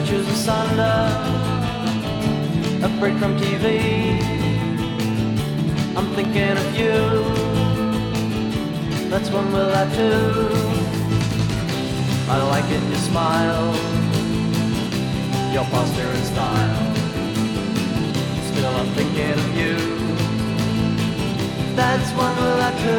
choose asunder, a break from TV. I'm thinking of you, that's when we'll have to. I like it, your smile, your posture and style. Still I'm thinking of you, that's when we'll have to.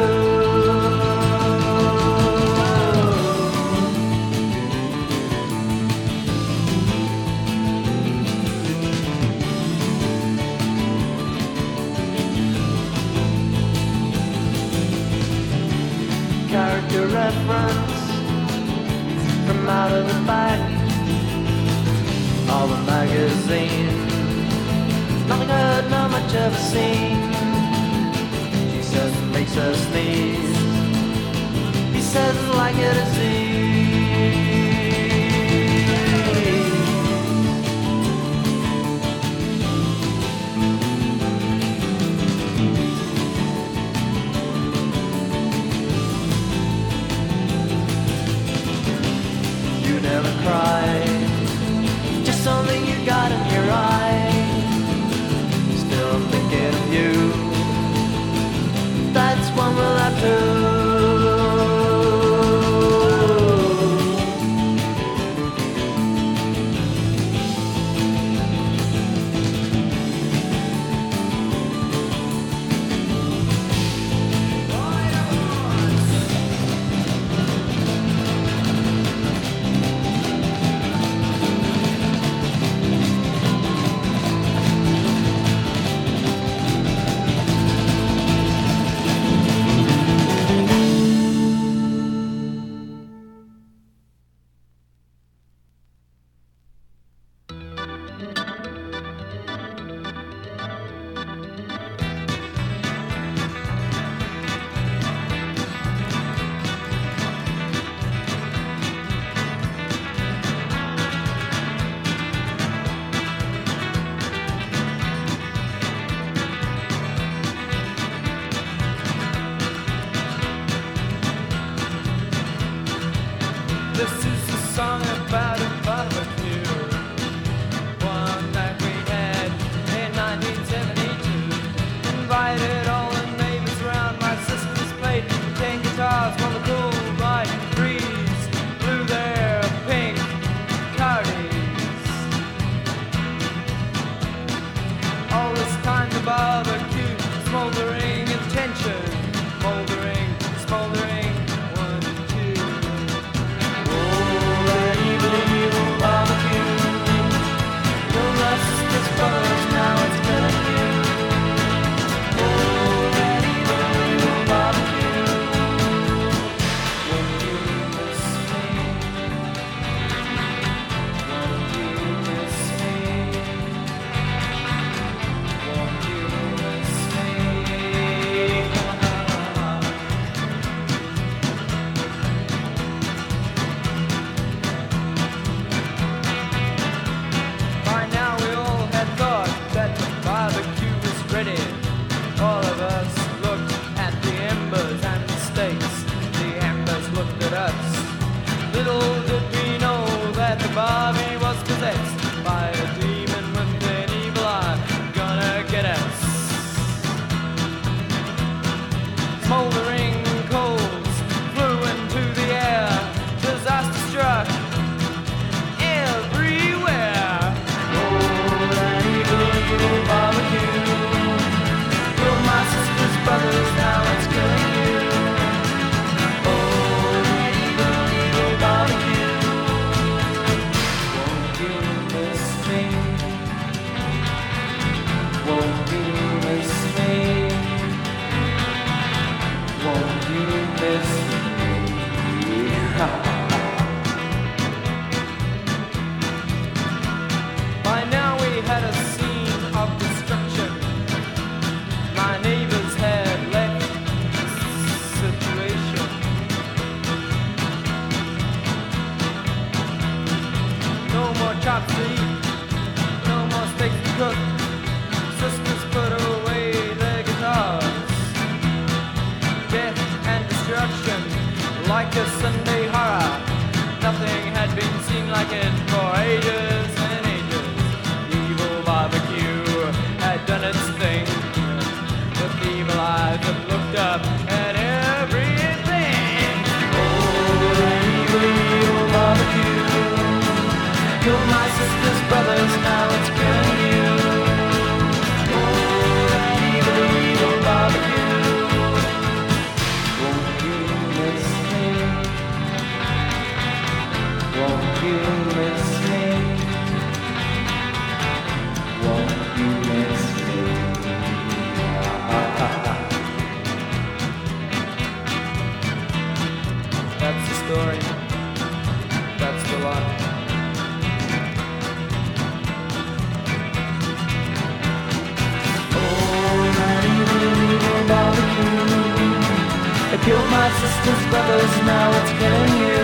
Character reference from out of the back of a magazine. Nothing good, not much ever seen. She says it makes her sneeze. He says it's like a disease. Never cry, just something you got in your eye. Still thinking of you, that's when we'll have to. This is a song about a barbecue, one that we had in 1972. Invited all the neighbors around my sister's plate, 10 guitars while the cool bright breeze blew their pink cardies. All this time the barbecue, smoldering intention, smoldering, smoldering. All of us looked at the embers and the stakes. The embers looked at us. Little did we know that the Barbie was possessed by a demon with an evil eye, gonna get us. Smoldering coals flew into the air. Disaster struck everywhere. Oh, that evil barbecue. My sister's brothers, now it's killing you. Oh, that evil, evil barbecue. Won't you miss me? Won't you miss me? Won't you miss me? By now we had a scene of destruction. My neighbors had left the situation. No more chops to eat, no more steaks to cook. Sisters put away their guitars. Death and destruction, like a Sunday horror. Nothing had been seen like it for ages. Killed my sister's brothers, now it's killing you.